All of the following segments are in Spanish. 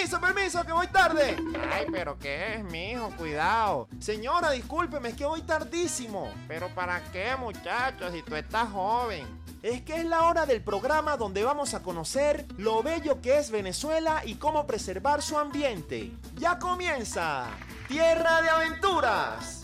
Permiso, que voy tarde. Ay, pero ¿qué es, mijo? Cuidado. Señora, discúlpeme, es que voy tardísimo. ¿Pero para qué, muchacho, si tú estás joven? Es que es la hora del programa donde vamos a conocer lo bello que es Venezuela y cómo preservar su ambiente. ¡Ya comienza! ¡Tierra de Aventuras!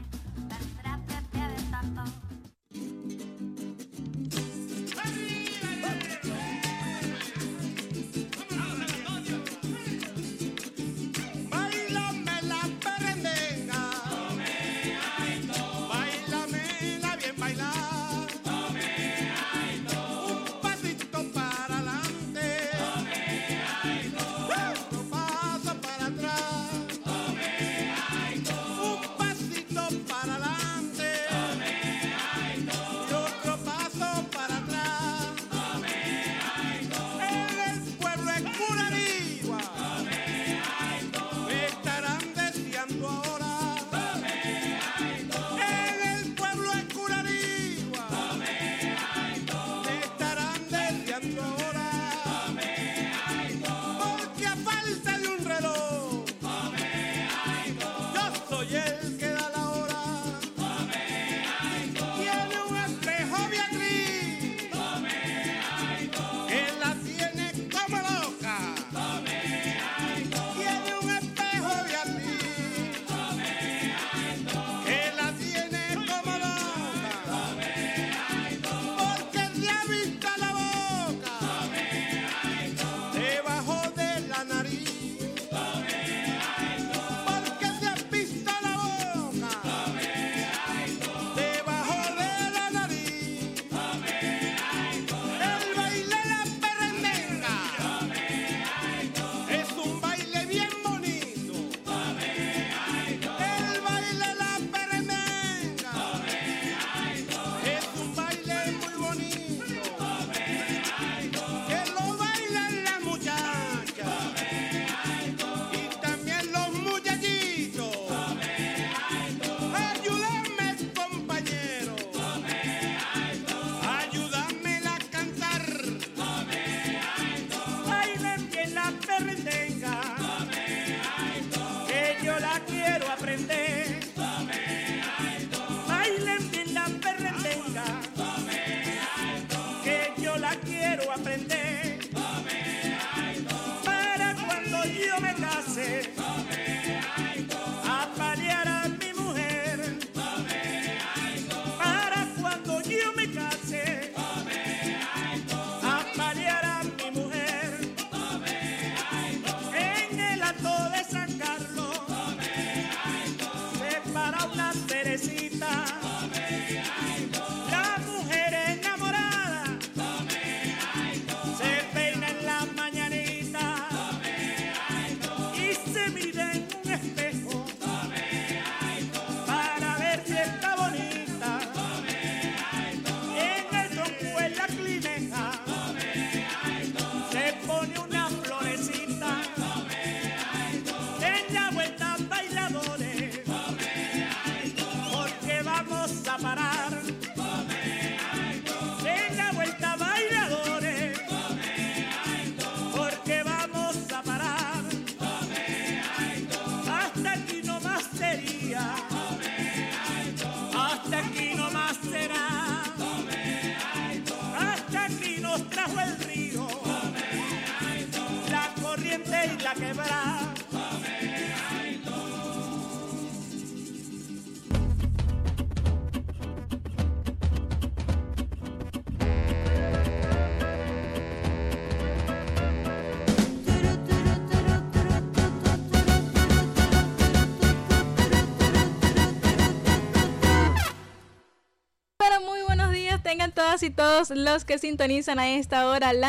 Todas y todos los que sintonizan a esta hora la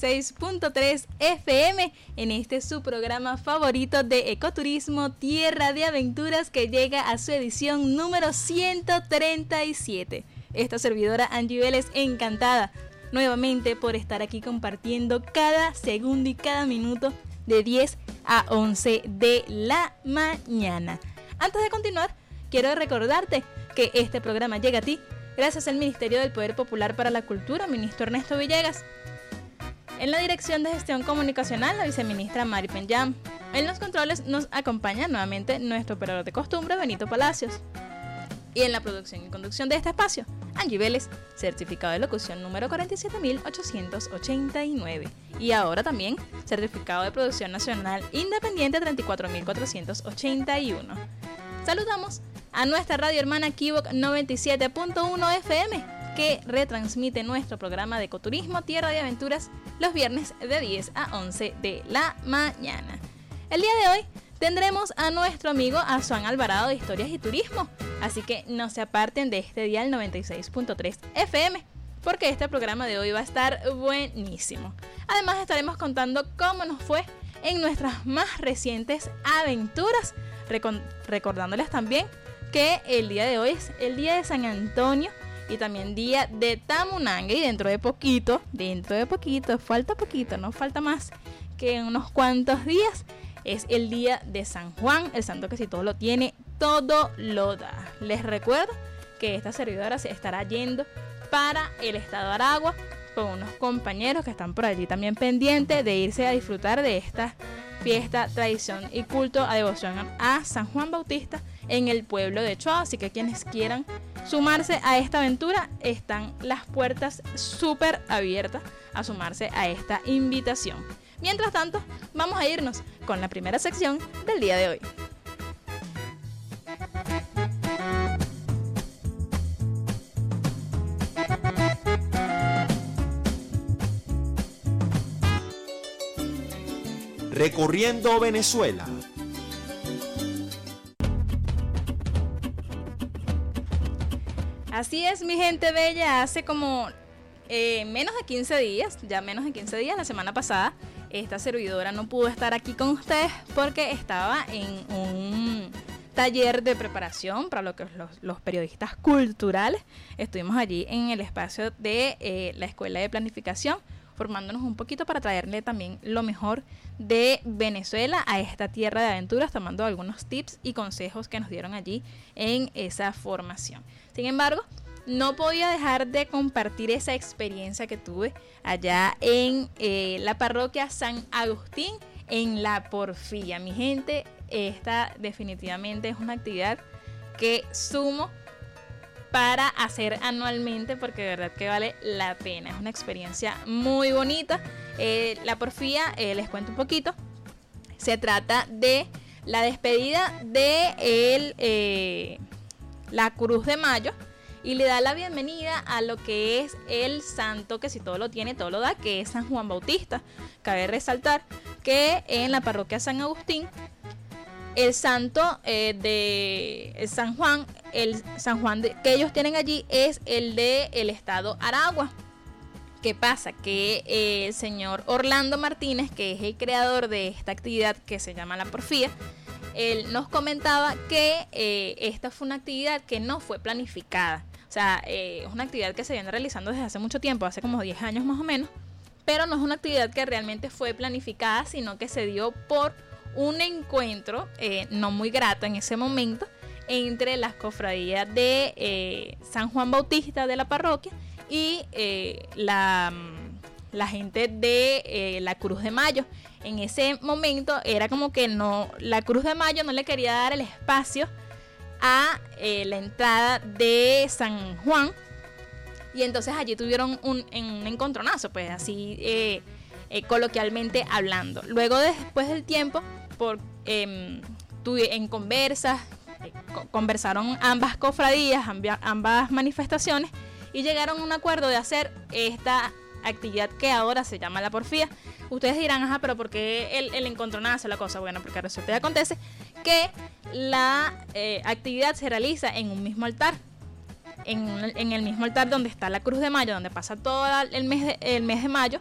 96.3 FM en este su programa favorito de ecoturismo, Tierra de Aventuras, que llega a su edición número 137. Esta servidora Angie Vélez, encantada nuevamente por estar aquí compartiendo cada segundo y cada minuto de 10 a 11 de la mañana. Antes de continuar, quiero recordarte que este programa llega a ti gracias al Ministerio del Poder Popular para la Cultura, ministro Ernesto Villegas. En la dirección de gestión comunicacional, la viceministra Mari Penyam. En los controles nos acompaña nuevamente nuestro operador de costumbre, Benito Palacios. Y en la producción y conducción de este espacio, Angie Vélez, certificado de locución número 47.889. Y ahora también, certificado de producción nacional independiente 34.481. Saludamos a nuestra radio hermana Kibok 97.1 FM, que retransmite nuestro programa de ecoturismo Tierra de Aventuras los viernes de 10 a 11 de la mañana. El día de hoy tendremos a nuestro amigo Azuán Alvarado de Historias y Turismo, así que no se aparten de este dial 96.3 FM, porque este programa de hoy va a estar buenísimo. Además estaremos contando cómo nos fue en nuestras más recientes aventuras, recordándoles también que el día de hoy es el día de San Antonio y también día de Tamunanga, y dentro de poquito, falta poquito, no falta más que unos cuantos días, es el día de San Juan, el santo que si todo lo tiene, todo lo da. Les recuerdo que esta servidora se estará yendo para el estado de Aragua con unos compañeros que están por allí también pendientes de irse a disfrutar de esta fiesta, tradición y culto a devoción a San Juan Bautista en el pueblo de Choa. Así que quienes quieran sumarse a esta aventura, están las puertas súper abiertas a sumarse a esta invitación. Mientras tanto, vamos a irnos con la primera sección del día de hoy. Recorriendo Venezuela. Así es, mi gente bella, hace como menos de 15 días, la semana pasada, esta servidora no pudo estar aquí con ustedes porque estaba en un taller de preparación para lo que los periodistas culturales. Estuvimos allí en el espacio de la Escuela de Planificación, formándonos un poquito para traerle también lo mejor de Venezuela a esta tierra de aventuras, tomando algunos tips y consejos que nos dieron allí en esa formación. Sin embargo, no podía dejar de compartir esa experiencia que tuve allá en la parroquia San Agustín en La Porfía. Mi gente, esta definitivamente es una actividad que sumo para hacer anualmente, porque de verdad que vale la pena. Es una experiencia muy bonita. La Porfía, les cuento un poquito, se trata de la despedida de la Cruz de Mayo, y le da la bienvenida a lo que es el santo que si todo lo tiene, todo lo da, que es San Juan Bautista. Cabe resaltar que en la parroquia San Agustín, el santo de San Juan, que ellos tienen allí es el de el estado Aragua. ¿Qué pasa? Que el señor Orlando Martínez, que es el creador de esta actividad que se llama La Porfía, él nos comentaba que esta fue una actividad que no fue planificada. O sea, es una actividad que se viene realizando desde hace mucho tiempo, hace como 10 años más o menos, pero no es una actividad que realmente fue planificada, sino que se dio por un encuentro no muy grato en ese momento entre las cofradías de San Juan Bautista de la parroquia y la gente de la Cruz de Mayo. En ese momento era como que la Cruz de Mayo no le quería dar el espacio a la entrada de San Juan, y entonces allí tuvieron un encontronazo, pues así coloquialmente hablando. Luego, después del tiempo, en conversaron ambas cofradías, ambas manifestaciones, y llegaron a un acuerdo de hacer esta actividad que ahora se llama La Porfía. Ustedes dirán, ajá, pero ¿por qué el encontronazo, la cosa? Bueno, porque resulta y acontece que la actividad se realiza en un mismo altar, en el mismo altar donde está la Cruz de Mayo, donde pasa todo el mes de mayo.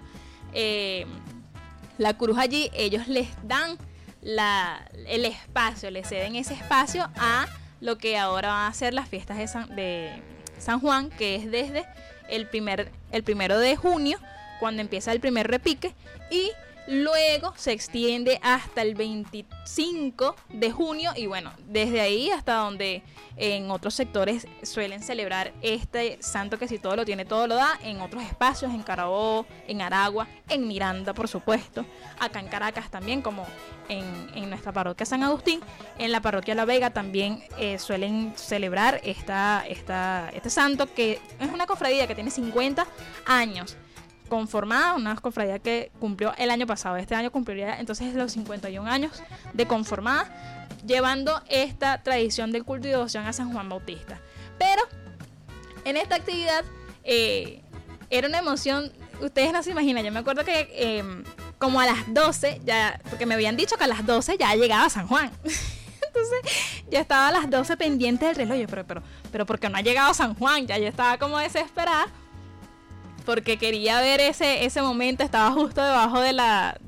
La cruz allí, ellos les dan el espacio, le ceden ese espacio a lo que ahora van a ser las fiestas de San Juan, que es desde el 1 de junio, cuando empieza el primer repique, y Luego se extiende hasta el 25 de junio y bueno, desde ahí hasta donde en otros sectores suelen celebrar este santo que si todo lo tiene, todo lo da, en otros espacios, en Carabobo, en Aragua, en Miranda por supuesto, acá en Caracas también como en nuestra parroquia San Agustín, en la parroquia La Vega también suelen celebrar este santo que es una cofradía que tiene 50 años. Conformada, una cofradía que cumplió el año pasado, este año cumpliría entonces los 51 años de conformada, llevando esta tradición del culto y devoción a San Juan Bautista. Pero en esta actividad era una emoción, ustedes no se imaginan, yo me acuerdo que como a las 12, ya, porque me habían dicho que a las 12 ya llegaba San Juan. Entonces ya estaba a las 12 pendiente del reloj, pero ¿por qué no ha llegado San Juan? Ya yo estaba como desesperada, porque quería ver ese momento, estaba justo debajo del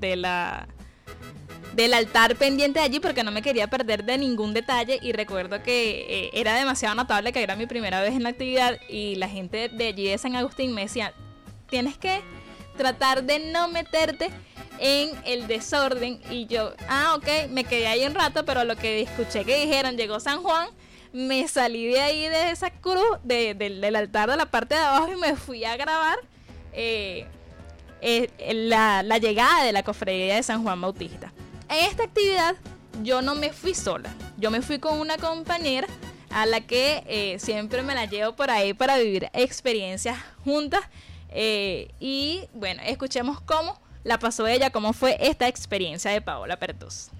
altar pendiente de allí, porque no me quería perder de ningún detalle, y recuerdo que era demasiado notable que era mi primera vez en la actividad, y la gente de allí de San Agustín me decía, tienes que tratar de no meterte en el desorden, y yo, ok, me quedé ahí un rato, pero lo que escuché que dijeron, llegó San Juan, me salí de ahí de esa cruz, del altar de la parte de abajo, y me fui a grabar la llegada de la cofradía de San Juan Bautista. En esta actividad yo no me fui sola, yo me fui con una compañera a la que siempre me la llevo por ahí para vivir experiencias juntas, y bueno, escuchemos cómo la pasó ella, cómo fue esta experiencia de Paola Pertus.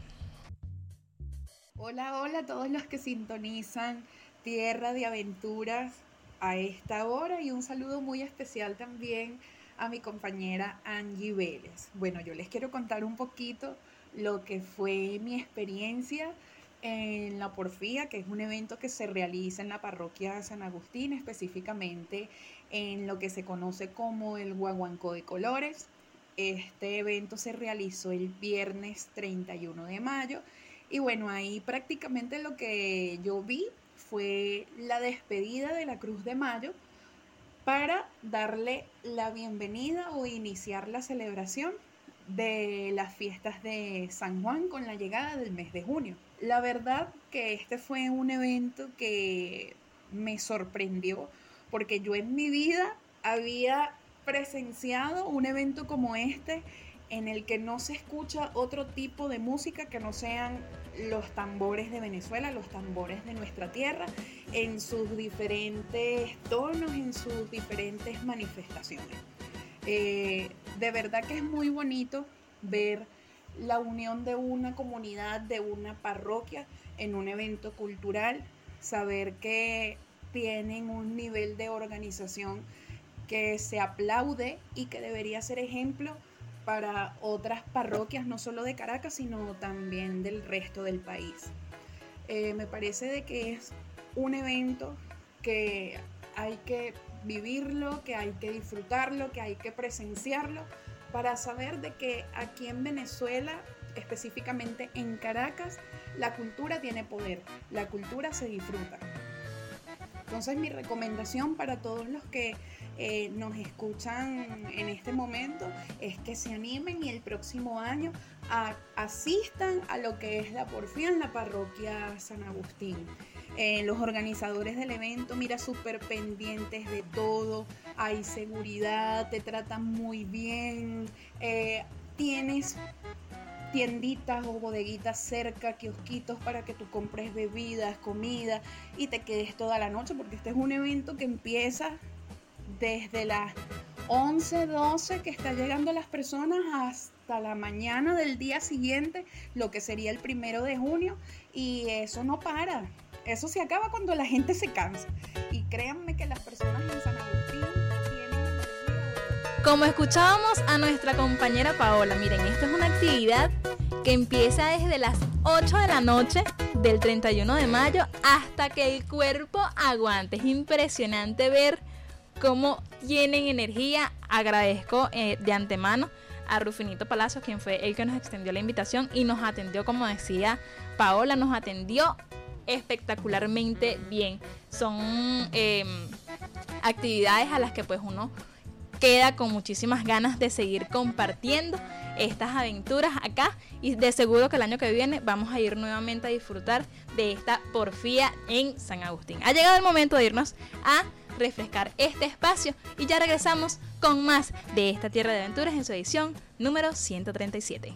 Hola a todos los que sintonizan Tierra de Aventuras a esta hora, y un saludo muy especial también a mi compañera Angie Vélez. Bueno, yo les quiero contar un poquito lo que fue mi experiencia en la Porfía, que es un evento que se realiza en la parroquia San Agustín, específicamente en lo que se conoce como el Guaguancó de Colores. Este evento se realizó el viernes 31 de mayo y bueno, ahí prácticamente lo que yo vi fue la despedida de la Cruz de Mayo para darle la bienvenida o iniciar la celebración de las fiestas de San Juan con la llegada del mes de junio. La verdad que este fue un evento que me sorprendió porque yo en mi vida había presenciado un evento como este en el que no se escucha otro tipo de música que no sean los tambores de Venezuela, los tambores de nuestra tierra, en sus diferentes tonos, en sus diferentes manifestaciones. De verdad que es muy bonito ver la unión de una comunidad, de una parroquia en un evento cultural, saber que tienen un nivel de organización que se aplaude y que debería ser ejemplo para otras parroquias, no solo de Caracas, sino también del resto del país. Me parece de que es un evento que hay que vivirlo, que hay que disfrutarlo, que hay que presenciarlo para saber de que aquí en Venezuela, específicamente en Caracas, la cultura tiene poder, la cultura se disfruta. Entonces mi recomendación para todos los que nos escuchan en este momento es que se animen y el próximo año asistan a lo que es la Porfía en la parroquia San Agustín. Los organizadores del evento, mira, súper pendientes de todo, hay seguridad, te tratan muy bien, tienes tienditas o bodeguitas cerca, kiosquitos para que tú compres bebidas, comida y te quedes toda la noche, porque este es un evento que empieza desde las 11, 12 que está llegando las personas hasta la mañana del día siguiente, lo que sería el 1 de junio, y eso no para, eso se acaba cuando la gente se cansa, y créanme que las personas en San Agustín tienen energía. Como escuchábamos a nuestra compañera Paola, miren, esta es una actividad que empieza desde las 8 de la noche del 31 de mayo hasta que el cuerpo aguante. Es impresionante ver cómo tienen energía. Agradezco de antemano a Rufinito Palacios, quien fue el que nos extendió la invitación y nos atendió, como decía Paola, nos atendió espectacularmente bien. Son actividades a las que pues uno queda con muchísimas ganas de seguir compartiendo estas aventuras acá, y de seguro que el año que viene vamos a ir nuevamente a disfrutar de esta porfía en San Agustín. Ha llegado el momento de irnos a refrescar este espacio y ya regresamos con más de esta Tierra de Aventuras en su edición número 137.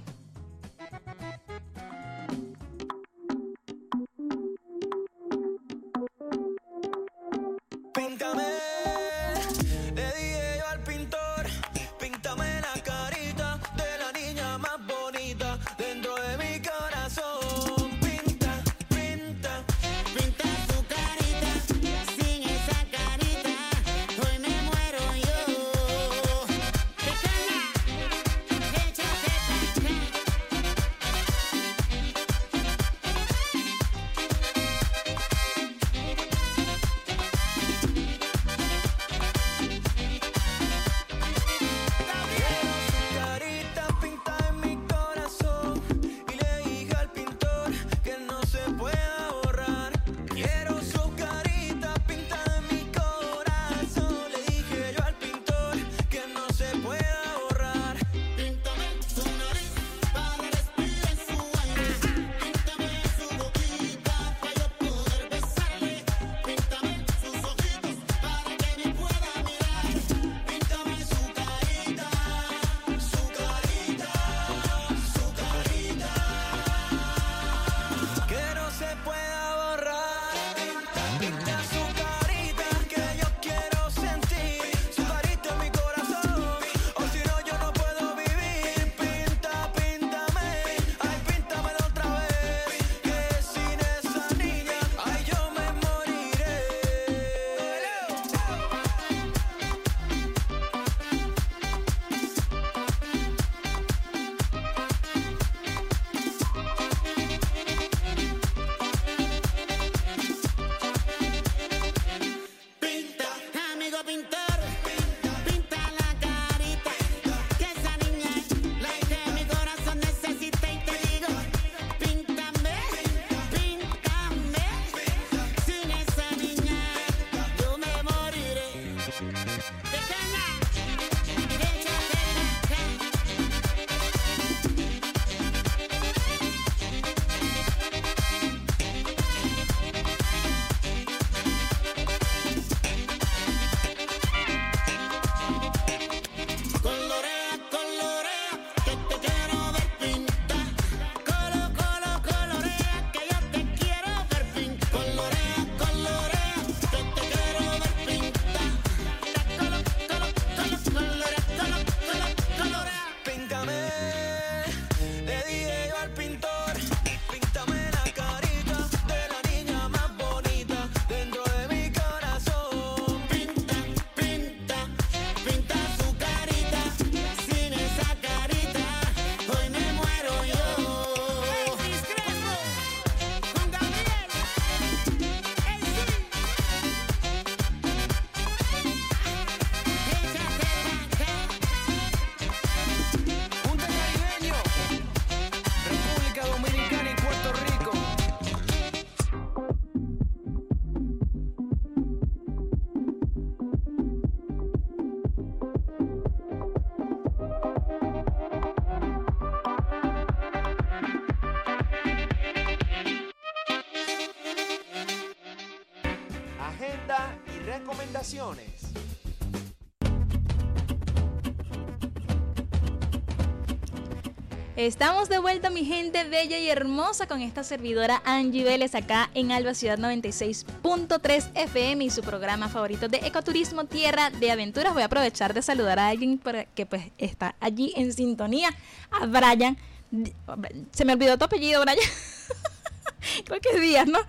Píntame, le dije yo al pintor, píntame la carita de la niña más bonita dentro de mi corazón. Pinta, pinta, pinta su carita, sin esa carita hoy me muero yo. Pícala, échate pa' acá. recomendaciones. Estamos de vuelta, mi gente bella y hermosa, con esta servidora Angie Vélez acá en Alba Ciudad 96.3 FM y su programa favorito de ecoturismo, Tierra de Aventuras. Voy a aprovechar de saludar a alguien que pues está allí en sintonía, a Brian. Se me olvidó tu apellido, Brian. Creo que es Díaz, ¿no?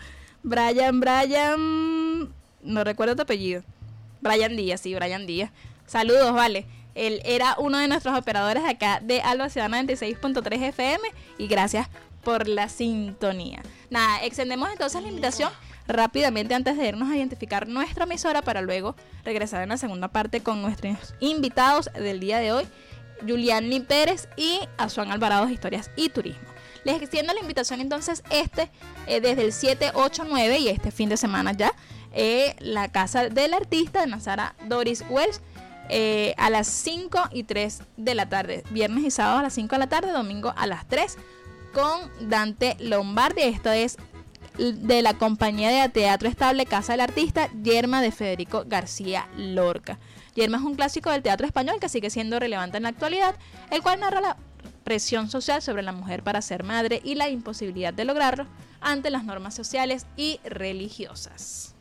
Brian, no recuerdo tu apellido. Brian Díaz, sí, Brian Díaz. Saludos, vale. Él era uno de nuestros operadores acá de Alba Ciudad 96.3 FM y gracias por la sintonía. Nada, extendemos entonces la invitación rápidamente antes de irnos a identificar nuestra emisora para luego regresar en la segunda parte con nuestros invitados del día de hoy, Juliani Pérez y Azuán Alvarado de Historias y Turismo. Les extiendo la invitación entonces desde el 7, 8, 9 y este fin de semana ya, la casa del artista de Nazara Doris Wells. a las 5 y 3 de la tarde. Viernes y sábado a las 5 de la tarde, domingo a las 3, con Dante Lombardi. Esto es de la compañía de teatro estable Casa del Artista, Yerma, de Federico García Lorca. Yerma es un clásico del teatro español que sigue siendo relevante en la actualidad, el cual narra la presión social sobre la mujer para ser madre y la imposibilidad de lograrlo ante las normas sociales y religiosas.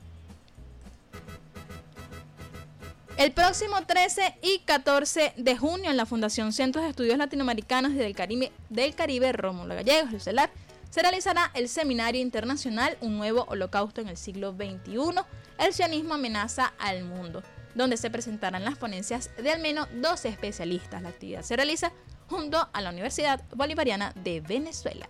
El próximo 13 y 14 de junio en la Fundación Centros de Estudios Latinoamericanos y del Caribe Rómulo Gallegos, el CELAR, se realizará el Seminario Internacional Un Nuevo Holocausto en el Siglo XXI, el sionismo amenaza al mundo, donde se presentarán las ponencias de al menos 12 especialistas. La actividad se realiza junto a la Universidad Bolivariana de Venezuela.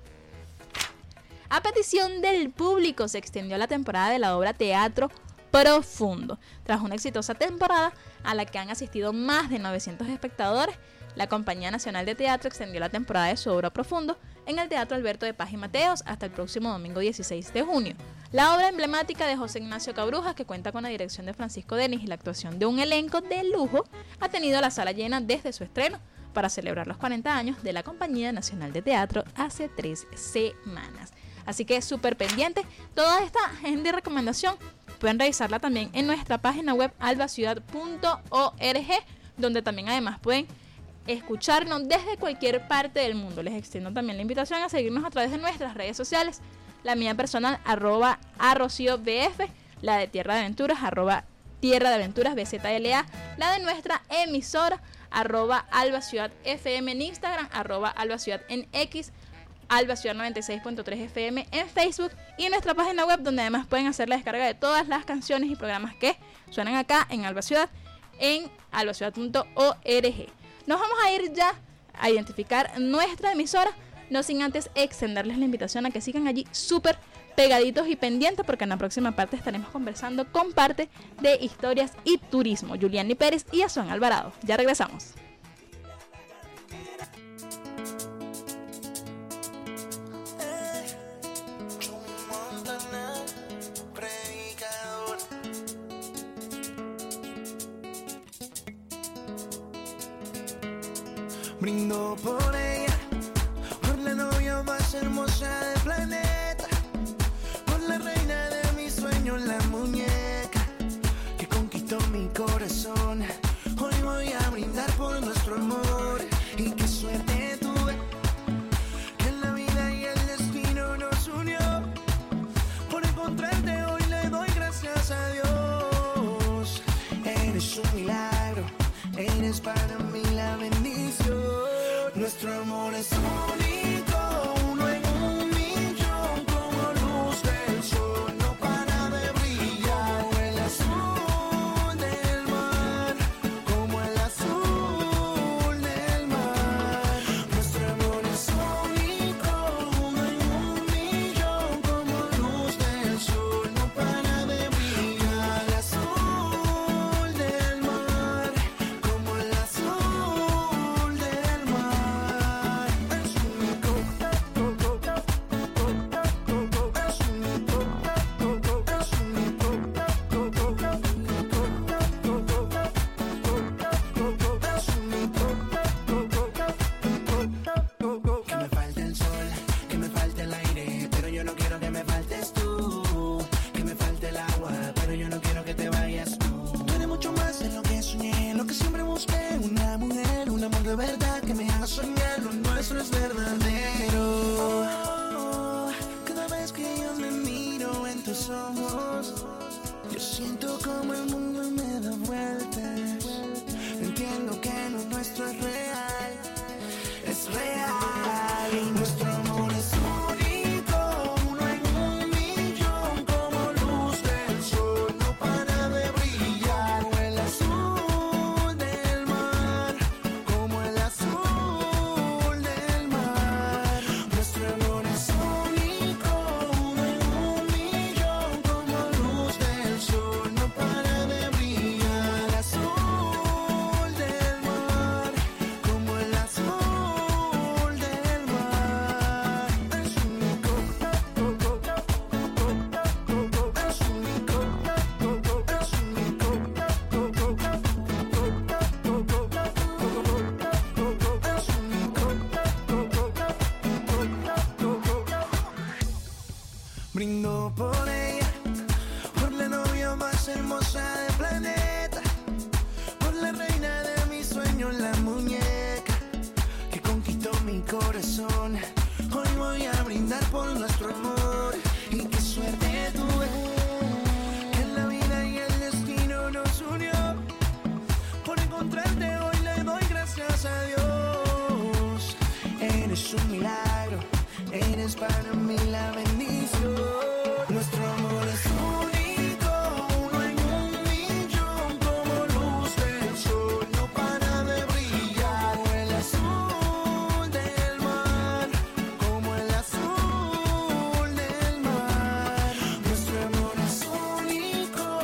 A petición del público se extendió la temporada de la obra Teatro Profundo. Tras una exitosa temporada a la que han asistido más de 900 espectadores, la Compañía Nacional de Teatro extendió la temporada de su obra Profundo en el Teatro Alberto de Paz y Mateos hasta el próximo domingo 16 de junio. La obra emblemática de José Ignacio Cabrujas, que cuenta con la dirección de Francisco Denis y la actuación de un elenco de lujo, ha tenido la sala llena desde su estreno para celebrar los 40 años de la Compañía Nacional de Teatro hace 3 semanas. Así que súper pendiente, toda esta agenda y recomendación pueden revisarla también en nuestra página web albaciudad.org, donde también además pueden escucharnos desde cualquier parte del mundo. Les extiendo también la invitación a seguirnos a través de nuestras redes sociales, la mía personal, @arrociobf, la de Tierra de Aventuras, @Tierra de Aventuras BZLA, la de nuestra emisora, @albaciudadfm en Instagram, @albaciudad en X, Albaciudad 96.3 FM en Facebook y nuestra página web, donde además pueden hacer la descarga de todas las canciones y programas que suenan acá en Albaciudad en albaciudad.org. Nos vamos a ir ya a identificar nuestra emisora, no sin antes extenderles la invitación a que sigan allí súper pegaditos y pendientes, porque en la próxima parte estaremos conversando con parte de Historias y Turismo, Juliani Pérez y Asuán Alvarado. Ya regresamos. Brindo por ella, por la novia más hermosa del planeta, por la reina de mis sueños, la muñeca que conquistó mi corazón. Hoy voy a brindar por nuestro amor y qué suerte tuve que la vida y el destino nos unió. Por encontrarte hoy le doy gracias a Dios. Eres un milagro, eres para mí la bendición. Nuestro amor Brindo por ella, por la novia más hermosa del planeta, por la reina de mis sueños, la muñeca que conquistó mi corazón. Hoy voy a brindar por nuestro amor. Y qué suerte tuve, que la vida y el destino nos unió. Por encontrarte hoy le doy gracias a Dios. Eres un milagro, eres para mí la bendición. Nuestro amor es único, uno en un millón, como luz del sol, no para de brillar. Como el azul del mar, como el azul del mar. Nuestro amor es único,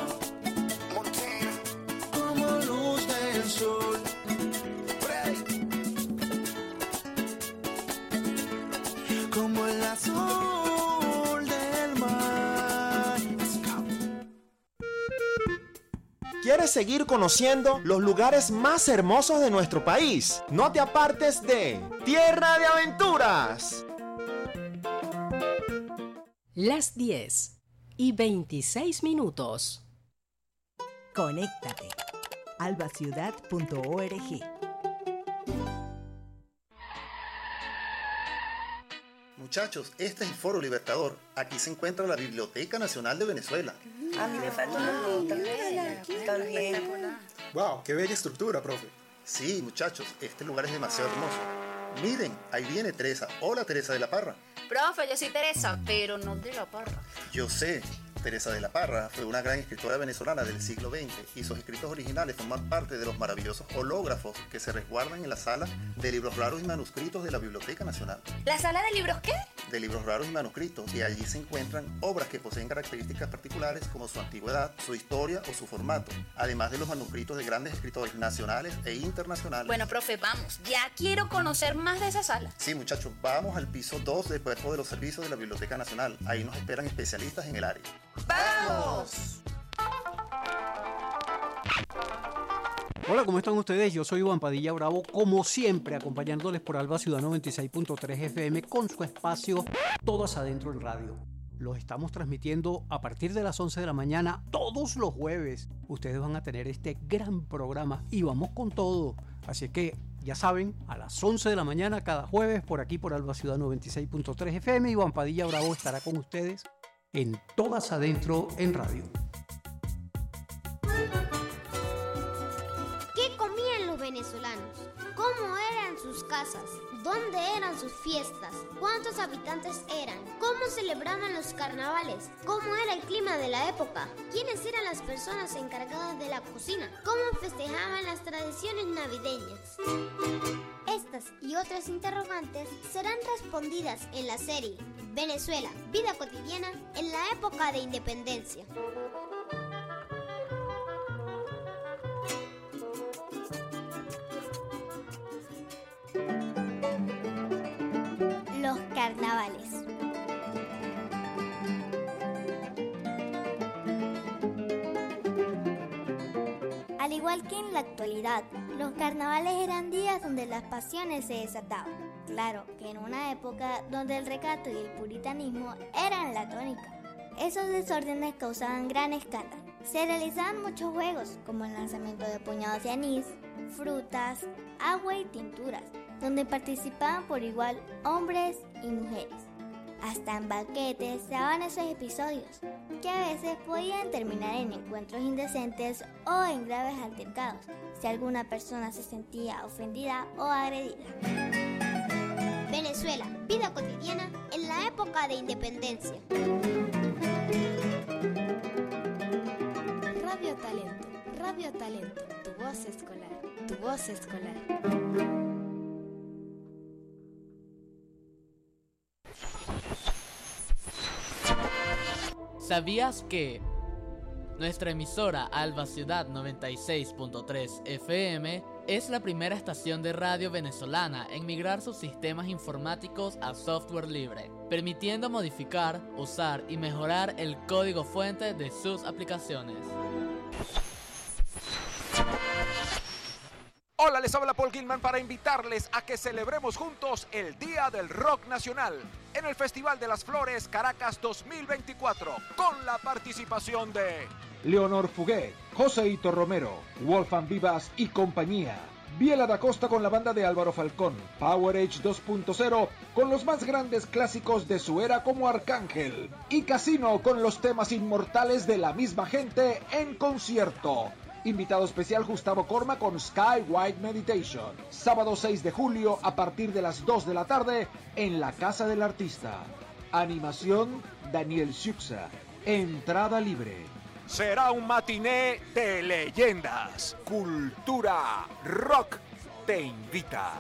como luz del sol. Como el azul del mar. ¿Quieres seguir conociendo los lugares más hermosos de nuestro país? No te apartes de Tierra de Aventuras. Las 10:26. Conéctate. albaciudad.org. Muchachos, este es el Foro Libertador. Aquí se encuentra la Biblioteca Nacional de Venezuela. A mí me falta una nota. También. Wow, qué bella estructura, profe. Sí, muchachos, este lugar es demasiado hermoso. Miren, ahí viene Teresa. Hola, Teresa de la Parra. Profe, yo soy Teresa, pero no de la Parra. Yo sé. Teresa de la Parra fue una gran escritora venezolana del siglo XX y sus escritos originales forman parte de los maravillosos hológrafos que se resguardan en la sala de libros raros y manuscritos de la Biblioteca Nacional. ¿La sala de libros qué? De libros raros y manuscritos, y allí se encuentran obras que poseen características particulares como su antigüedad, su historia o su formato, además de los manuscritos de grandes escritores nacionales e internacionales. Bueno, profe, vamos, ya quiero conocer más de esa sala. Sí, muchachos, vamos al piso 2 del Cuerpo de los Servicios de la Biblioteca Nacional. Ahí nos esperan especialistas en el área. ¡Vamos! Hola, ¿cómo están ustedes? Yo soy Iván Padilla Bravo, como siempre, acompañándoles por Alba Ciudad 96.3 FM con su espacio Todas Adentro en Radio. Los estamos transmitiendo a partir de las 11 de la mañana todos los jueves. Ustedes van a tener este gran programa y vamos con todo. Así que, ya saben, a las 11 de la mañana cada jueves por aquí por Alba Ciudad 96.3 FM, Iván Padilla Bravo estará con ustedes en Todas Adentro en Radio. ¿Qué comían los venezolanos? ¿Cómo eran sus casas? ¿Dónde eran sus fiestas? ¿Cuántos habitantes eran? ¿Cómo celebraban los carnavales? ¿Cómo era el clima de la época? ¿Quiénes eran las personas encargadas de la cocina? ¿Cómo festejaban las tradiciones navideñas? Estas y otras interrogantes serán respondidas en la serie Venezuela, vida cotidiana en la época de independencia. Los carnavales. Al igual que en la actualidad, los carnavales eran días donde las pasiones se desataban. Claro que en una época donde el recato y el puritanismo eran la tónica. Esos desórdenes causaban gran escándalo. Se realizaban muchos juegos, como el lanzamiento de puñados de anís, frutas, agua y tinturas, donde participaban por igual hombres y mujeres. Hasta en banquetes se daban esos episodios, que a veces podían terminar en encuentros indecentes o en graves altercados, si alguna persona se sentía ofendida o agredida. Venezuela, vida cotidiana en la época de independencia. Radio Talento, tu voz escolar. ¿Sabías que nuestra emisora Alba Ciudad 96.3 FM es la primera estación de radio venezolana en migrar sus sistemas informáticos a software libre, permitiendo modificar, usar y mejorar el código fuente de sus aplicaciones? Hola, les habla Paul Gilman para invitarles a que celebremos juntos el Día del Rock Nacional en el Festival de las Flores Caracas 2024 con la participación de Leonor Fuguet, Joseito Romero, Wolfgang Vivas y compañía. Biela da Costa con la banda de Álvaro Falcón, Power Age 2.0 con los más grandes clásicos de su era como Arcángel y Casino con los temas inmortales de la misma gente en concierto. Invitado especial Gustavo Corma con Sky White Meditation. Sábado 6 de julio a partir de las 2 de la tarde en la Casa del Artista. Animación Daniel Xuxa. Entrada libre. Será un matiné de leyendas. Cultura Rock te invita.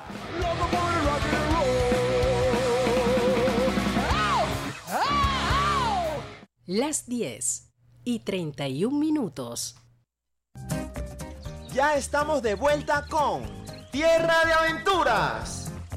Las 10:31. Ya estamos de vuelta con Tierra de Aventuras.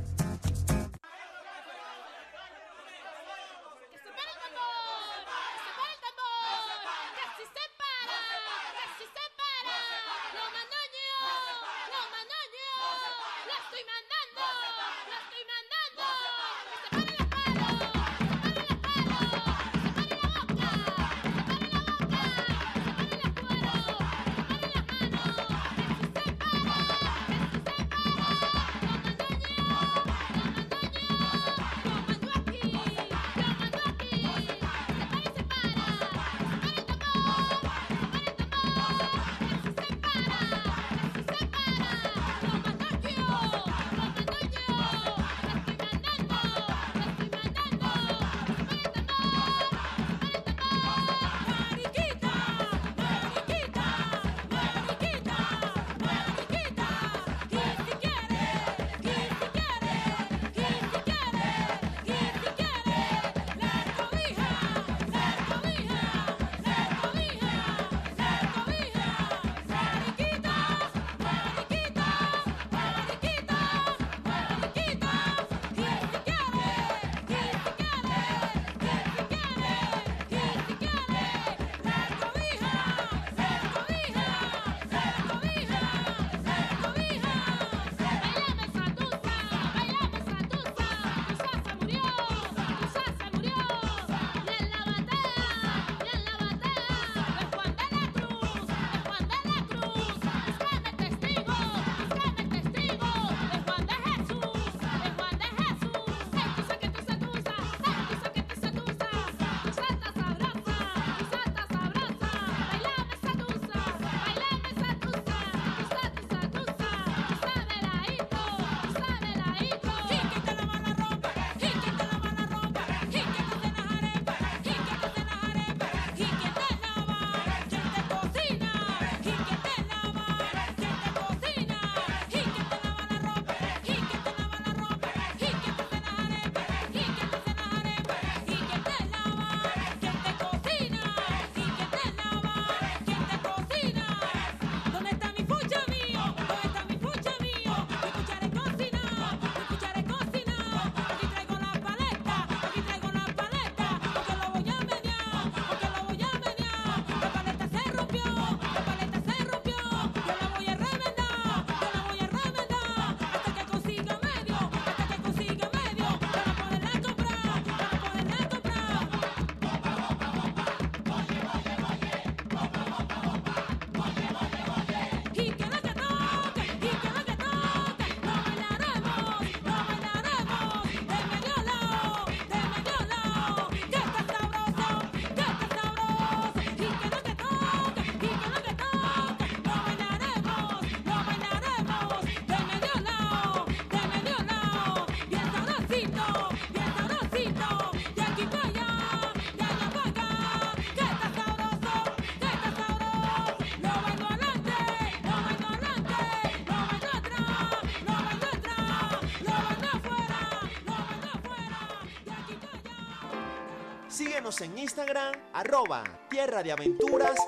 Síguenos en Instagram, @Tierra de Aventuras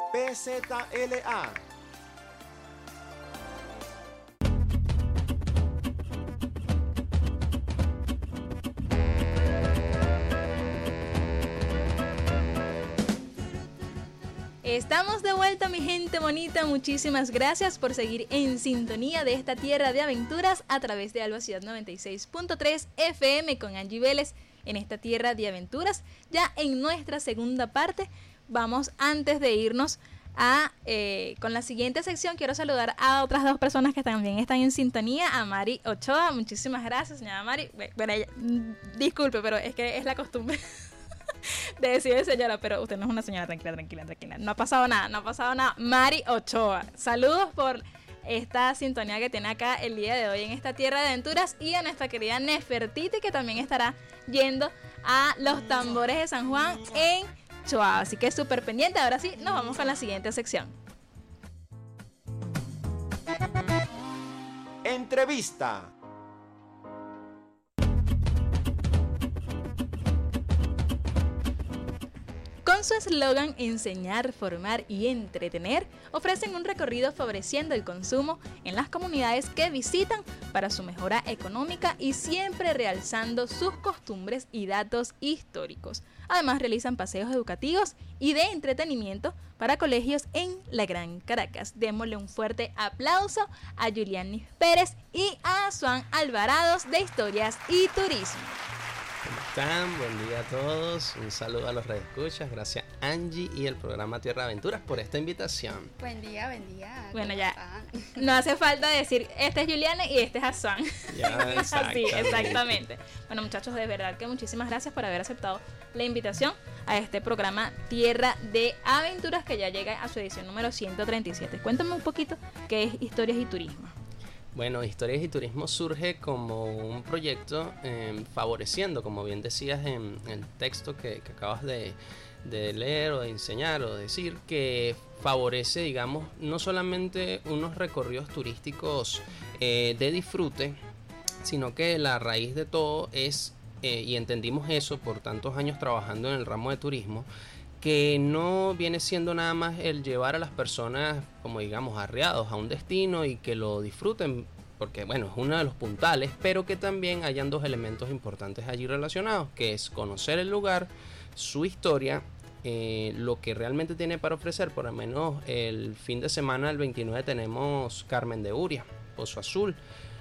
PZLA. Estamos de vuelta, mi gente bonita. Muchísimas gracias por seguir en sintonía de esta tierra de aventuras a través de Alba Ciudad 96.3 FM con Angie Vélez en esta tierra de aventuras. Ya en nuestra segunda parte, vamos, antes de irnos con la siguiente sección, quiero saludar a otras dos personas que también están en sintonía, a Mari Ochoa. Muchísimas gracias, señora Mari. Bueno, disculpe, pero es que es la costumbre de decir señora, pero usted no es una señora, tranquila. No ha pasado nada. Mari Ochoa, saludos por esta sintonía que tiene acá el día de hoy en esta tierra de aventuras, y a nuestra querida Nefertiti, que también estará yendo a los tambores de San Juan en Choa. Así que súper pendiente. Ahora sí, nos vamos con la siguiente sección. Entrevista. Con su eslogan enseñar, formar y entretener, ofrecen un recorrido favoreciendo el consumo en las comunidades que visitan para su mejora económica y siempre realzando sus costumbres y datos históricos. Además, realizan paseos educativos y de entretenimiento para colegios en la Gran Caracas. Démosle un fuerte aplauso a Julianis Pérez y a Swan Alvarados de Historias y Turismo. ¿Cómo están? Buen día a todos. Un saludo a los radioescuchas. Gracias Angie y el programa Tierra de Aventuras por esta invitación. Buen día. Bueno, ya no hace falta decir este es Juliana y este es Aswan. Ya, Sí, exactamente. Bueno, muchachos, de verdad que muchísimas gracias por haber aceptado la invitación a este programa Tierra de Aventuras, que ya llega a su edición número 137. Cuéntame un poquito qué es Historias y Turismo. Bueno, Historias y Turismo surge como un proyecto favoreciendo, como bien decías en el texto que acabas de leer o de enseñar o decir, que favorece, digamos, no solamente unos recorridos turísticos de disfrute, sino que la raíz de todo es, y entendimos eso por tantos años trabajando en el ramo de turismo, que no viene siendo nada más el llevar a las personas, como digamos, arreados a un destino y que lo disfruten, porque bueno, es uno de los puntales, pero que también hayan dos elementos importantes allí relacionados, que es conocer el lugar, su historia, lo que realmente tiene para ofrecer. Por lo menos el fin de semana del 29 tenemos Carmen de Uria, Pozo Azul,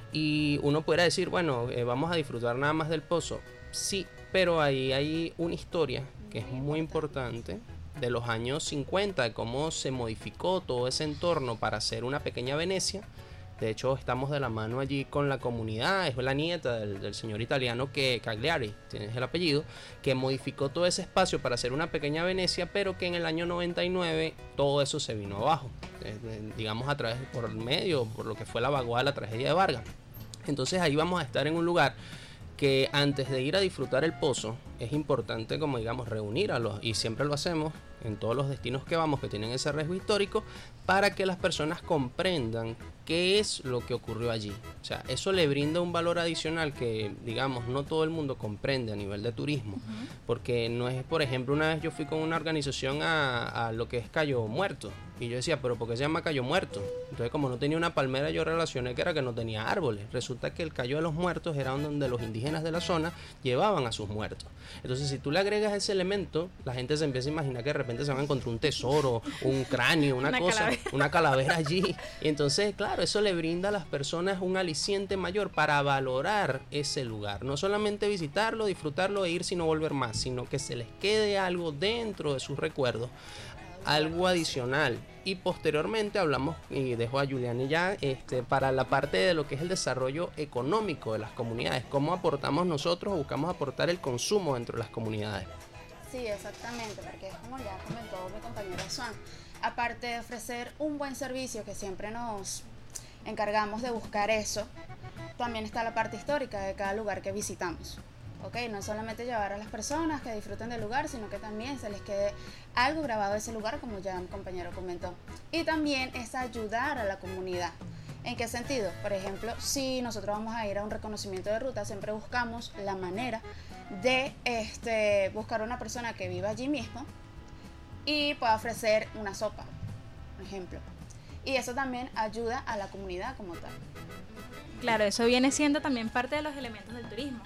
y uno pudiera decir, bueno, vamos a disfrutar nada más del pozo. Sí, pero ahí hay una historia que es muy importante de los años 50, de cómo se modificó todo ese entorno para hacer una pequeña Venecia. De hecho, estamos de la mano allí con la comunidad, es la nieta del señor italiano que Cagliari, tienes el apellido, que modificó todo ese espacio para hacer una pequeña Venecia, pero que en el año 99 todo eso se vino abajo, digamos a través, por lo que fue la vaguada de la tragedia de Vargas. Entonces ahí vamos a estar en un lugar que antes de ir a disfrutar el pozo es importante, como digamos, reunir y siempre lo hacemos en todos los destinos que vamos que tienen ese riesgo histórico, para que las personas comprendan qué es lo que ocurrió allí. O sea, eso le brinda un valor adicional que, digamos, no todo el mundo comprende a nivel de turismo, porque no es, por ejemplo, una vez yo fui con una organización a lo que es Cayo Muerto, y yo decía, pero ¿por qué se llama Cayo Muerto? Entonces, como no tenía una palmera, yo relacioné que era que no tenía árboles. Resulta que el Cayo de los Muertos era donde los indígenas de la zona llevaban a sus muertos. Entonces, si tú le agregas ese elemento, la gente se empieza a imaginar que de repente se va a encontrar un tesoro, un cráneo, una calavera allí. Y entonces, claro, eso le brinda a las personas un aliciente mayor para valorar ese lugar. No solamente visitarlo, disfrutarlo e ir, sino volver más, sino que se les quede algo dentro de sus recuerdos, algo adicional. Y posteriormente hablamos, y dejo a Juliani ya, para la parte de lo que es el desarrollo económico de las comunidades, cómo aportamos nosotros o buscamos aportar el consumo dentro de las comunidades. Sí, exactamente, porque es como ya comentó mi compañera Swan, aparte de ofrecer un buen servicio, que siempre nos encargamos de buscar eso, también está la parte histórica de cada lugar que visitamos. Okay, no solamente llevar a las personas que disfruten del lugar, sino que también se les quede algo grabado de ese lugar, como ya mi compañero comentó. Y también es ayudar a la comunidad. ¿En qué sentido? Por ejemplo, si nosotros vamos a ir a un reconocimiento de ruta, siempre buscamos la manera de buscar una persona que viva allí mismo y pueda ofrecer una sopa, por ejemplo. Y eso también ayuda a la comunidad como tal. Claro, eso viene siendo también parte de los elementos del turismo,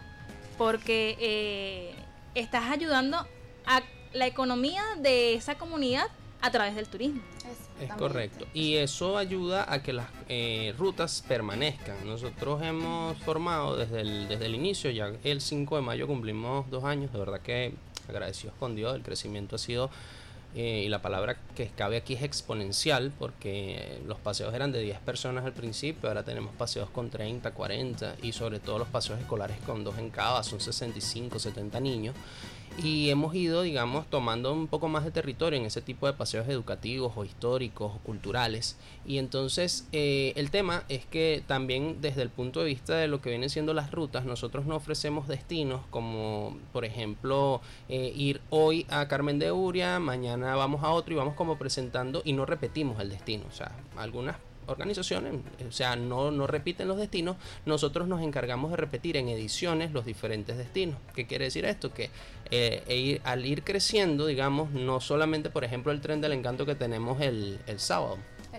porque estás ayudando a la economía de esa comunidad, a través del turismo. Es correcto. Y eso ayuda a que las rutas permanezcan. Nosotros hemos formado desde el inicio, ya el 5 de mayo cumplimos 2 años, de verdad que agradecidos con Dios, el crecimiento ha sido, y la palabra que cabe aquí es exponencial, porque los paseos eran de 10 personas al principio, ahora tenemos paseos con 30, 40 y sobre todo los paseos escolares con 2 en cada, son 65, 70 niños. Y hemos ido, digamos, tomando un poco más de territorio en ese tipo de paseos educativos o históricos o culturales. Y entonces el tema es que también desde el punto de vista de lo que vienen siendo las rutas, nosotros no ofrecemos destinos como, por ejemplo, ir hoy a Carmen de Uria, mañana vamos a otro y vamos como presentando y no repetimos el destino. O sea, algunas organizaciones, o sea, no repiten los destinos, nosotros nos encargamos de repetir en ediciones los diferentes destinos. ¿Qué quiere decir esto? Que al ir creciendo, digamos, no solamente, por ejemplo, el Tren del Encanto que tenemos el sábado.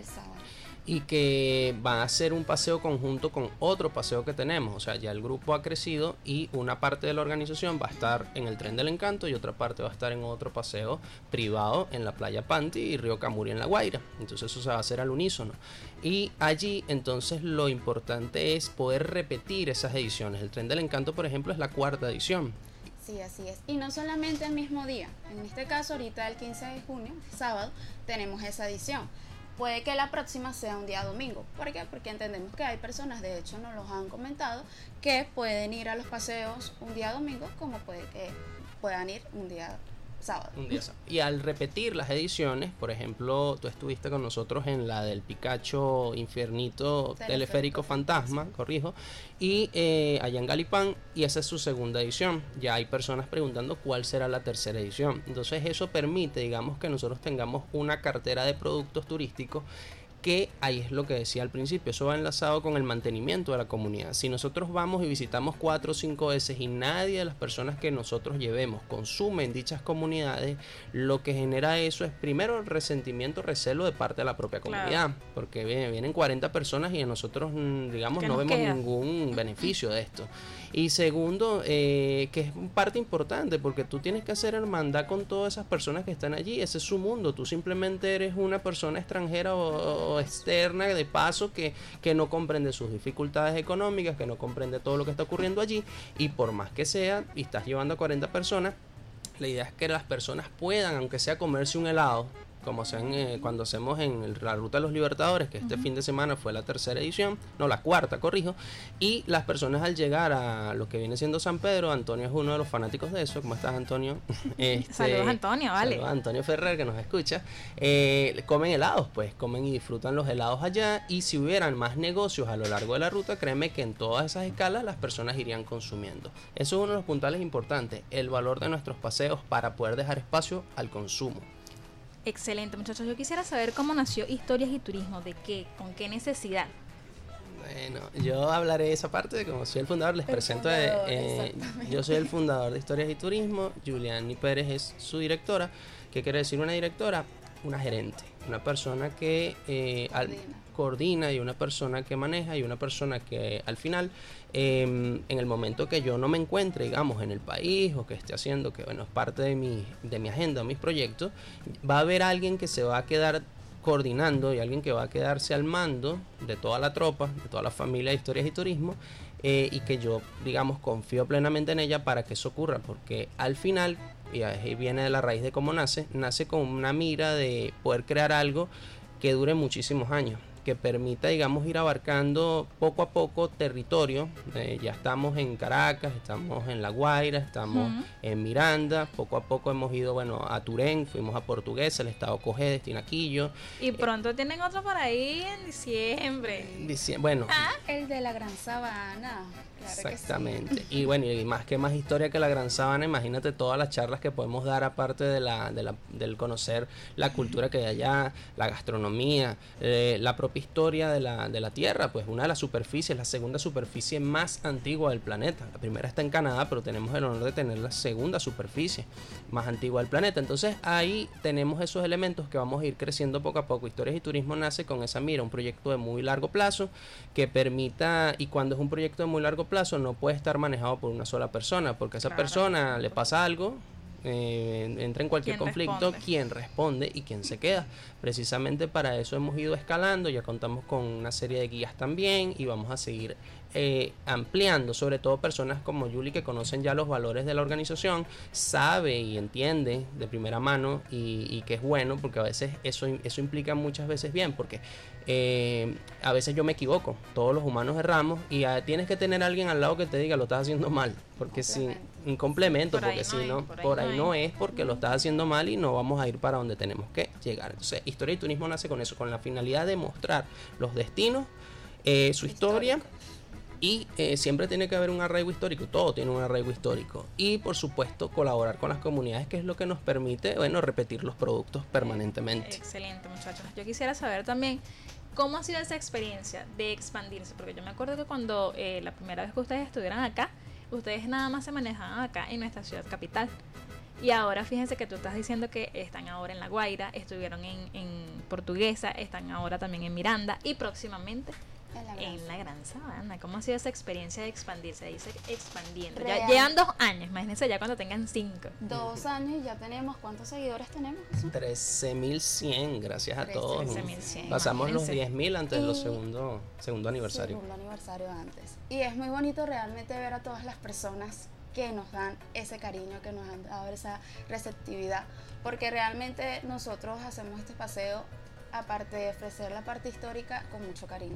Y que va a ser un paseo conjunto con otro paseo que tenemos, o sea, ya el grupo ha crecido y una parte de la organización va a estar en el Tren del Encanto y otra parte va a estar en otro paseo privado en la playa Panty y Río Camuri en La Guaira. Entonces eso se va a hacer al unísono y allí entonces lo importante es poder repetir esas ediciones. El Tren del Encanto, por ejemplo, es la 4ª edición. Sí, así es. Y no solamente el mismo día, en este caso ahorita el 15 de junio, sábado, tenemos esa edición. Puede que la próxima sea un día domingo. ¿Por qué? Porque entendemos que hay personas, de hecho nos los han comentado, que pueden ir a los paseos un día domingo, como puede que puedan ir un día sábado. Y al repetir las ediciones, por ejemplo, tú estuviste con nosotros en la del Picacho Infiernito Teleférico Fantasma, corrijo, y allá en Galipán, y esa es su 2ª edición. Ya hay personas preguntando cuál será la 3ª edición. Entonces eso permite, digamos, que nosotros tengamos una cartera de productos turísticos que ahí es lo que decía al principio, eso va enlazado con el mantenimiento de la comunidad. Si nosotros vamos y visitamos 4 o 5 veces y nadie de las personas que nosotros llevemos consume en dichas comunidades, lo que genera eso es primero el resentimiento, recelo de parte de la propia comunidad, porque vienen 40 personas y a nosotros, digamos, no vemos ningún beneficio de esto. Y segundo, que es parte importante, porque tú tienes que hacer hermandad con todas esas personas que están allí, ese es su mundo, tú simplemente eres una persona extranjera o externa de paso que no comprende sus dificultades económicas, que no comprende todo lo que está ocurriendo allí, y por más que sea, y estás llevando a 40 personas, la idea es que las personas puedan, aunque sea comerse un helado, como hacen cuando hacemos en la Ruta de los Libertadores, que este fin de semana fue la 3ª edición, no, la 4ª, corrijo, y las personas al llegar a lo que viene siendo San Pedro, Antonio es uno de los fanáticos de eso. ¿Cómo estás, Antonio? Saludos, Antonio, vale. Saludos a Antonio Ferrer, que nos escucha. Comen helados, pues, comen y disfrutan los helados allá, y si hubieran más negocios a lo largo de la ruta, créeme que en todas esas escalas las personas irían consumiendo. Eso es uno de los puntales importantes, el valor de nuestros paseos para poder dejar espacio al consumo. Excelente, muchachos. Yo quisiera saber cómo nació Historias y Turismo, de qué, con qué necesidad. Bueno, yo hablaré de esa parte, como soy el fundador, les presento. Yo soy el fundador de Historias y Turismo, Juliani Pérez es su directora. ¿Qué quiere decir una directora? Una gerente, una persona que coordina y una persona que maneja y una persona que al final, en el momento que yo no me encuentre, digamos, en el país o que esté haciendo, que bueno, es parte de mi agenda, mis proyectos, va a haber alguien que se va a quedar coordinando y alguien que va a quedarse al mando de toda la tropa, de toda la familia de Historias y Turismo, y que yo, digamos, confío plenamente en ella para que eso ocurra, porque al final, y ahí viene de la raíz de cómo nace con una mira de poder crear algo que dure muchísimos años, que permita, digamos, ir abarcando poco a poco territorio. Ya estamos en Caracas, estamos en La Guaira, estamos en Miranda, poco a poco hemos ido, bueno, a Turén, fuimos a Portuguesa, el estado Cojedes, Tinaquillo. Y pronto tienen otro por ahí en diciembre. Bueno. El de la Gran Sabana. Claro. Exactamente. Que sí. Y bueno, y más que más historia que la Gran Sabana, imagínate todas las charlas que podemos dar aparte del conocer la cultura que hay allá, la gastronomía, la propia historia de la Tierra, pues una de las superficies, la segunda superficie más antigua del planeta. La primera está en Canadá, pero tenemos el honor de tener la segunda superficie más antigua del planeta. Entonces ahí tenemos esos elementos que vamos a ir creciendo poco a poco. Historias y Turismo nace con esa mira, un proyecto de muy largo plazo que permita, y cuando es un proyecto de muy largo plazo no puede estar manejado por una sola persona, porque a esa persona le pasa algo entra en cualquier ¿Quién conflicto, responde? quién responde y quién se queda. Precisamente para eso hemos ido escalando, ya contamos con una serie de guías también y vamos a seguir ampliando, sobre todo personas como Yuli que conocen ya los valores de la organización, sabe y entiende de primera mano y que es bueno, porque a veces eso implica muchas veces bien, porque a veces yo me equivoco, todos los humanos erramos y tienes que tener a alguien al lado que te diga lo estás haciendo mal, porque si un complemento, Por ahí porque no si es, no, por ahí no es porque lo estás haciendo mal y no vamos a ir para donde tenemos que llegar. Entonces, Historia y Turismo nace con eso, con la finalidad de mostrar los destinos, su historia. Y siempre tiene que haber un arraigo histórico, todo tiene un arraigo histórico. Y por supuesto colaborar con las comunidades, que es lo que nos permite, repetir los productos permanentemente. Excelente, muchachos. Yo quisiera saber también cómo ha sido esa experiencia de expandirse, porque yo me acuerdo que cuando la primera vez que ustedes estuvieron acá, ustedes nada más se manejaban acá en nuestra ciudad capital. Y ahora fíjense que tú estás diciendo que están ahora en La Guaira, estuvieron en Portuguesa, están ahora también en Miranda y próximamente en la Gran Sabana. ¿Cómo ha sido esa experiencia de expandirse, de irse expandiendo? Ya llevan 2 años, imagínense ya cuando tengan 5. 2 años y ya tenemos, ¿cuántos seguidores tenemos? 13.100, gracias a todos. 13.100. Pasamos los Imagínense. 10.000 antes de los segundo aniversario. Segundo aniversario antes. Y es muy bonito realmente ver a todas las personas que nos dan ese cariño, que nos han dado esa receptividad, porque realmente nosotros hacemos este paseo, aparte de ofrecer la parte histórica, con mucho cariño,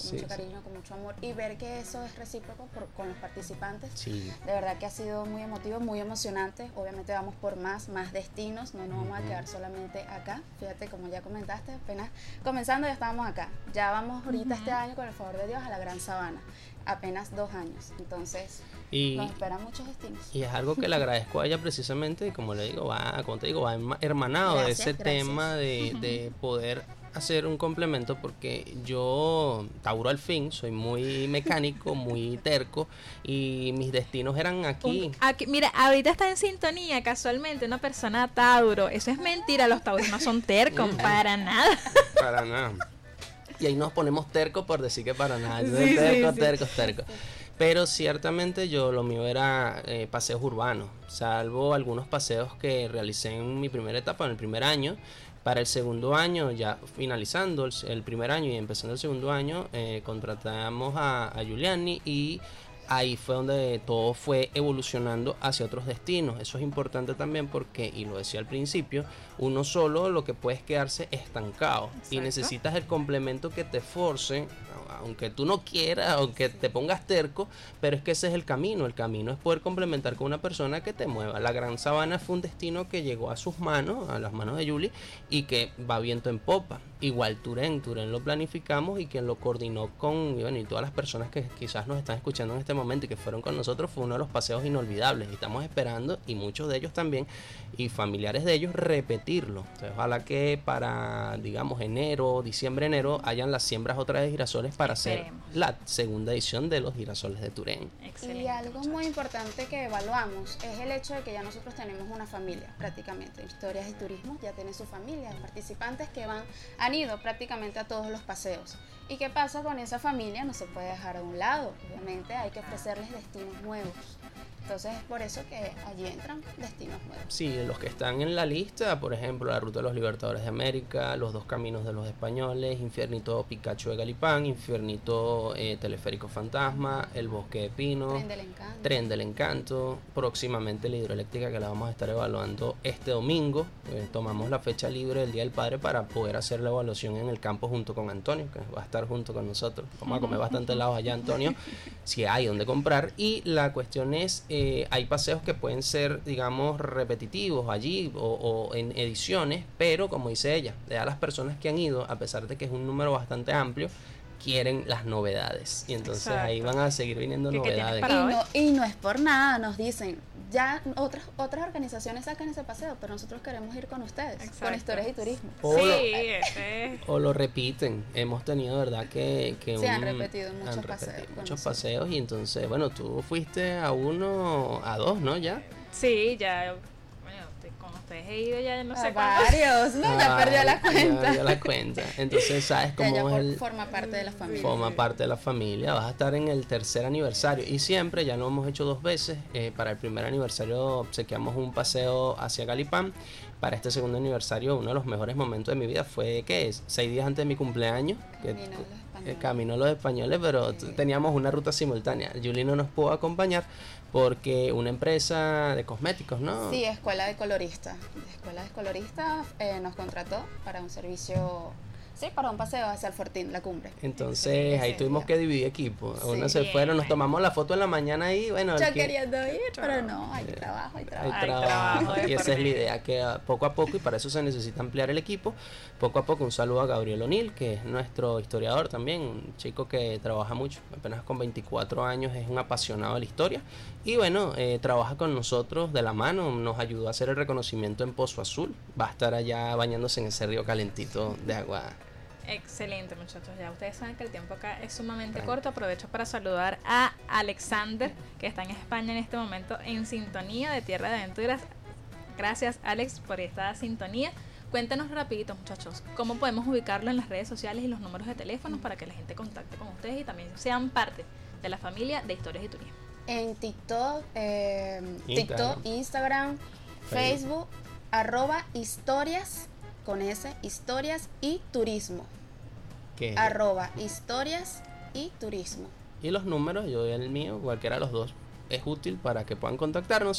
con mucho amor, y ver que eso es recíproco con los participantes. Sí. De verdad que ha sido muy emotivo, muy emocionante. Obviamente vamos por más destinos, no nos vamos a quedar solamente acá. Fíjate, como ya comentaste, apenas comenzando ya estábamos acá. Ya vamos ahorita este año, con el favor de Dios, a la Gran Sabana. Apenas 2 años, entonces nos esperan muchos destinos. Y es algo que le agradezco a ella precisamente, como le digo, va hermanado de ese tema de poder hacer un complemento, porque yo, Tauro al fin, soy muy mecánico, muy terco, y mis destinos eran aquí. Mira, ahorita está en sintonía casualmente una persona Tauro. Eso es mentira, los Tauros no son tercos, para nada. Para nada. Y ahí nos ponemos tercos por decir que para nada. Sí, terco. Pero ciertamente lo mío era paseos urbanos, salvo algunos paseos que realicé en mi primera etapa, en el primer año. Para el segundo año, ya finalizando el primer año y empezando el segundo año, contratamos a Giuliani, y ahí fue donde todo fue evolucionando hacia otros destinos. Eso es importante también porque, y lo decía al principio, uno solo lo que puede es quedarse estancado. Exacto. Y necesitas el complemento que te force, aunque tú no quieras, aunque te pongas terco, pero es que ese es el camino. El camino es poder complementar con una persona que te mueva. La Gran Sabana fue un destino que llegó a sus manos, a las manos de Yuli, y que va viento en popa. Igual Turén lo planificamos, y quien lo coordinó y todas las personas que quizás nos están escuchando en este momento y que fueron con nosotros, fue uno de los paseos inolvidables, y estamos esperando, y muchos de ellos también, y familiares de ellos, repetirlo. Entonces, ojalá que para, digamos, diciembre-enero, hayan las siembras otra vez de girasoles para hacer la segunda edición de los girasoles de Turén. Excelente. Y algo muy importante que evaluamos es el hecho de que ya nosotros tenemos una familia prácticamente. Historias y Turismo ya tiene su familia de participantes que han ido prácticamente a todos los paseos. ¿Y qué pasa con esa familia? No se puede dejar a un lado. Obviamente hay que ofrecerles destinos nuevos. Entonces es por eso que allí entran destinos nuevos. Sí, los que están en la lista, por ejemplo, la Ruta de los Libertadores de América, los 2 Caminos de los Españoles, Infiernito Picacho de Galipán, Infiernito Teleférico Fantasma, el Bosque de Pino, Tren del Encanto, próximamente la hidroeléctrica, que la vamos a estar evaluando este domingo. Tomamos la fecha libre del Día del Padre para poder hacer la evaluación en el campo junto con Antonio, que va a estar junto con nosotros. Vamos a comer bastante helados allá, Antonio, si hay donde comprar. Y la cuestión es, hay paseos que pueden ser, digamos, repetitivos allí o en ediciones, pero como dice ella, de a las personas que han ido, a pesar de que es un número bastante amplio, quieren las novedades, y entonces ahí van a seguir viniendo novedades. Y no es por nada, nos dicen, ya otras organizaciones sacan ese paseo, pero nosotros queremos ir con ustedes. Exacto. Con Historias y Turismo. O lo repiten. Hemos tenido, verdad, que han repetido muchos paseos. Y entonces, bueno, tú fuiste a 1, a 2, ¿no? Ya. Sí, ya. Bueno, con ustedes he ido ya no sé cuántos. Varios, no, ya perdió la cuenta. Ya perdió la cuenta. Entonces, ¿sabes cómo es el...? Forma parte de la familia. Forma parte de la familia. Vas a estar en el tercer aniversario. Y siempre, ya lo hemos hecho 2 veces, para el primer aniversario obsequiamos un paseo hacia Galipán. Para este segundo aniversario, uno de los mejores momentos de mi vida fue, ¿qué es? 6 días antes de mi cumpleaños. Caminó los españoles, pero teníamos una ruta simultánea. Julie no nos pudo acompañar porque una empresa de cosméticos, ¿no? Sí, Escuela de Colorista. Escuela de Colorista nos contrató para un servicio, sí, para un paseo hacia el Fortín, la cumbre. Entonces ahí tuvimos que dividir equipo. Unos se fueron, nos tomamos la foto en la mañana y bueno. Yo queriendo ir, pero no, hay trabajo. Hay trabajo. Y esa es la idea, que poco a poco, y para eso se necesita ampliar el equipo, poco a poco. Un saludo a Gabriel O'Neill, que es nuestro historiador también, un chico que trabaja mucho, apenas con 24 años, es un apasionado de la historia. Y bueno, trabaja con nosotros de la mano, nos ayudó a hacer el reconocimiento en Pozo Azul. Va a estar allá bañándose en ese río calentito de agua. Excelente, muchachos. Ya ustedes saben que el tiempo acá es sumamente corto. Aprovecho para saludar a Alexander, que está en España en este momento en sintonía de Tierra de Aventuras. Gracias, Alex, por esta sintonía. Cuéntanos rapidito, muchachos, cómo podemos ubicarlo en las redes sociales y los números de teléfono para que la gente contacte con ustedes y también sean parte de la familia de Historias y Turismo. En TikTok, Instagram, Facebook, @historias con S, historias y turismo. ¿Qué? @historias y turismo. Y los números, yo doy el mío, cualquiera de los dos es útil para que puedan contactarnos.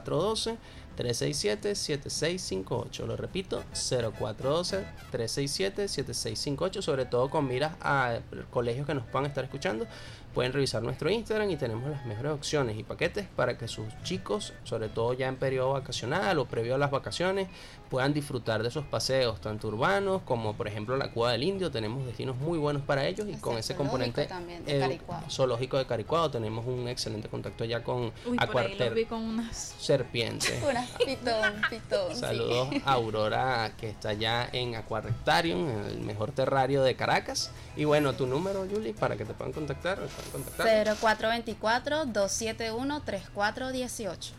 0412-367-7658. Lo repito, 0412-367-7658. Sobre todo con miras a colegios que nos puedan estar escuchando. Pueden revisar nuestro Instagram y tenemos las mejores opciones y paquetes para que sus chicos, sobre todo ya en periodo vacacional o previo a las vacaciones, puedan disfrutar de esos paseos, tanto urbanos como por ejemplo la Cueva del Indio. Tenemos destinos muy buenos para ellos y con ese componente zoológico de Caricuado tenemos un excelente contacto ya con Acuarter. Vi con unas serpientes. Unas pitón. Saludos a Aurora, que está ya en Aquarrectarium, en el mejor terrario de Caracas. Y bueno, tu número, Julie, para que te puedan contactar. 0424-271-3418.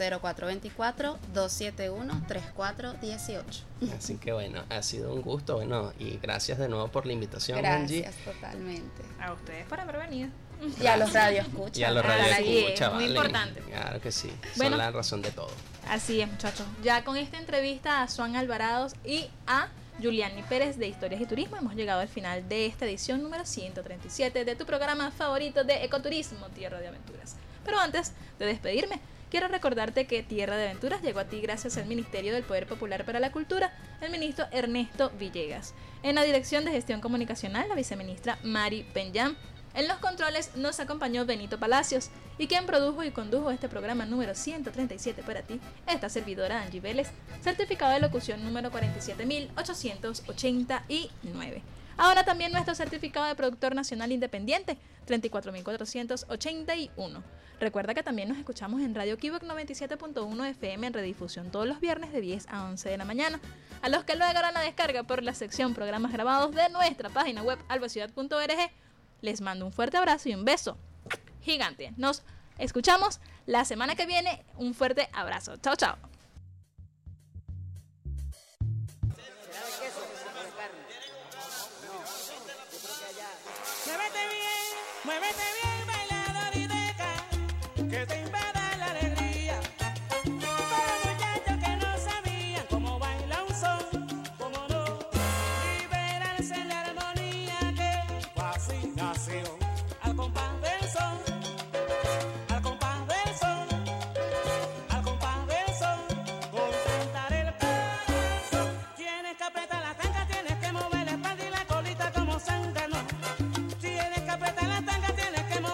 0424-271-3418. Así que bueno, ha sido un gusto, bueno, y gracias de nuevo por la invitación, Angie. Gracias, totalmente. A ustedes por haber venido. Y a los radioescuchas. Y a los radioescuchas, muy importante. Claro que sí, bueno, son la razón de todo. Así es, muchachos. Ya con esta entrevista a Swan Alvarados y a Juliani Pérez de Historias y Turismo, hemos llegado al final de esta edición número 137 de tu programa favorito de ecoturismo, Tierra de Aventuras. Pero antes de despedirme, quiero recordarte que Tierra de Aventuras llegó a ti gracias al Ministerio del Poder Popular para la Cultura, el ministro Ernesto Villegas. En la Dirección de Gestión Comunicacional, la viceministra Mari Penyam. En los controles nos acompañó Benito Palacios, y quien produjo y condujo este programa número 137 para ti, esta servidora Angie Vélez, certificado de locución número 47.889. Ahora también nuestro certificado de productor nacional independiente, 34.481. Recuerda que también nos escuchamos en Radio Kivoc 97.1 FM en redifusión todos los viernes de 10 a 11 de la mañana. A los que luego harán la descarga por la sección programas grabados de nuestra página web albaciudad.org, les mando un fuerte abrazo y un beso gigante. Nos escuchamos la semana que viene. Un fuerte abrazo. Chao, chao. Muévete bien, bailador y deja que te invada la alegría. Para muchachos que no sabían cómo baila un son, cómo no, liberarse en la armonía que fascinación. Al compás del son, al compás del son, al compás del son, contentar el corazón. Tienes que apretar la tanga, tienes que mover la espalda y la colita como zángano. Tienes que apretar la tanga, tienes que mover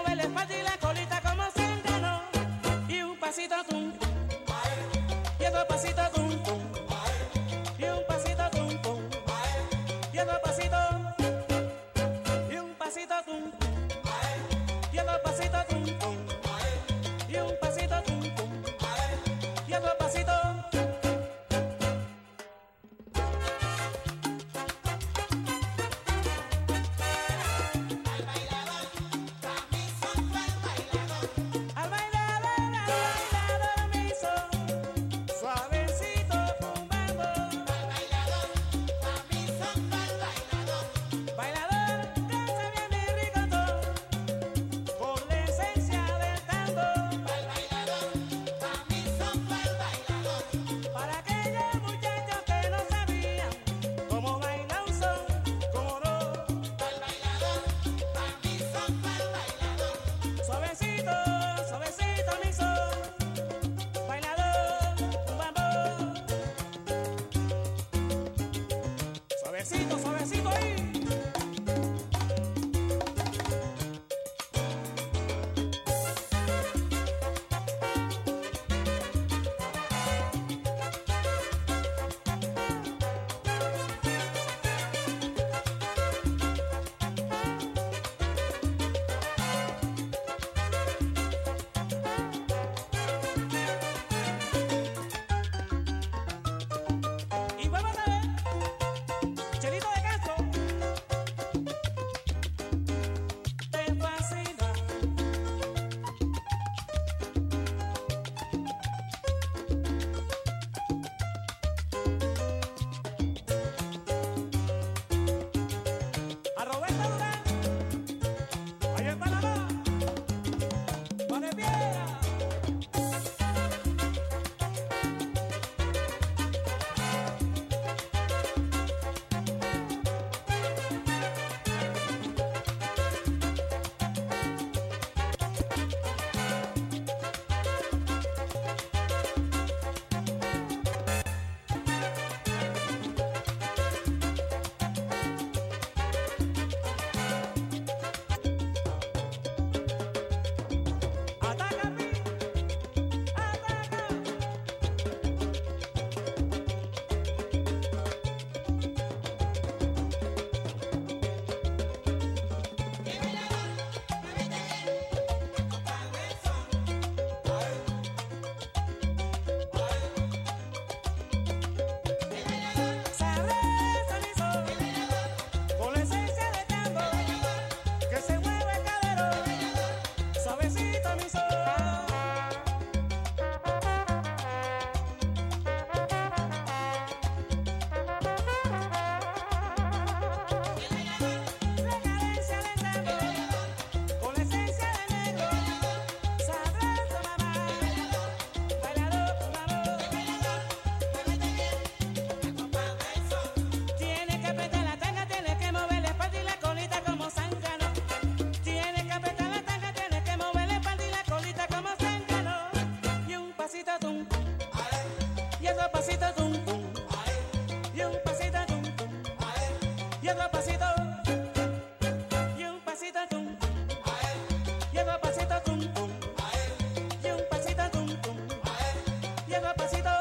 Llego a pasito y un pasito tum. Llego a pasito tum tum y un pasito tum tum. Llego a pasito.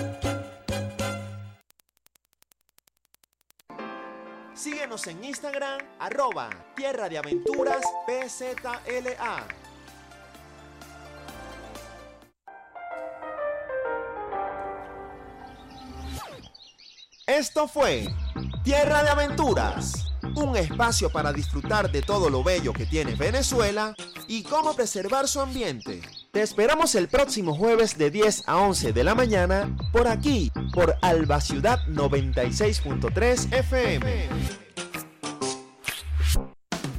Síguenos en Instagram, @Tierra de Aventuras PZLA. Esto fue Tierra de Aventuras, un espacio para disfrutar de todo lo bello que tiene Venezuela y cómo preservar su ambiente. Te esperamos el próximo jueves de 10 a 11 de la mañana por aquí, por Alba Ciudad 96.3 FM.